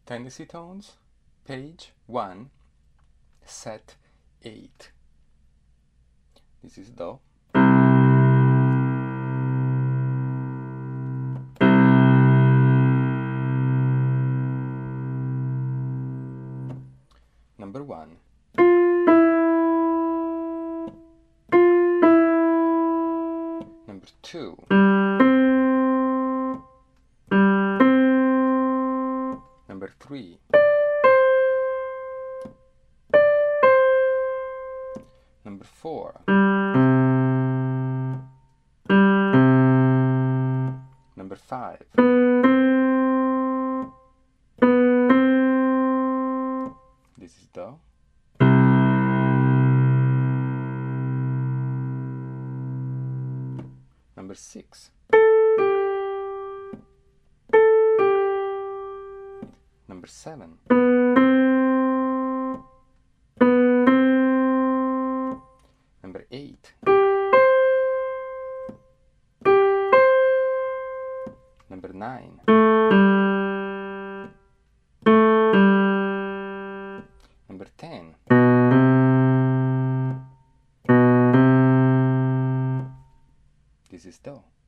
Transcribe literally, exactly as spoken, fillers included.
Tendency tones, page one, set eight. This is Do. Number one. Number two. Number three. Number four. Number five. This is Do. Number six. Number seven. Number eight. Number nine. Number ten. This is Do.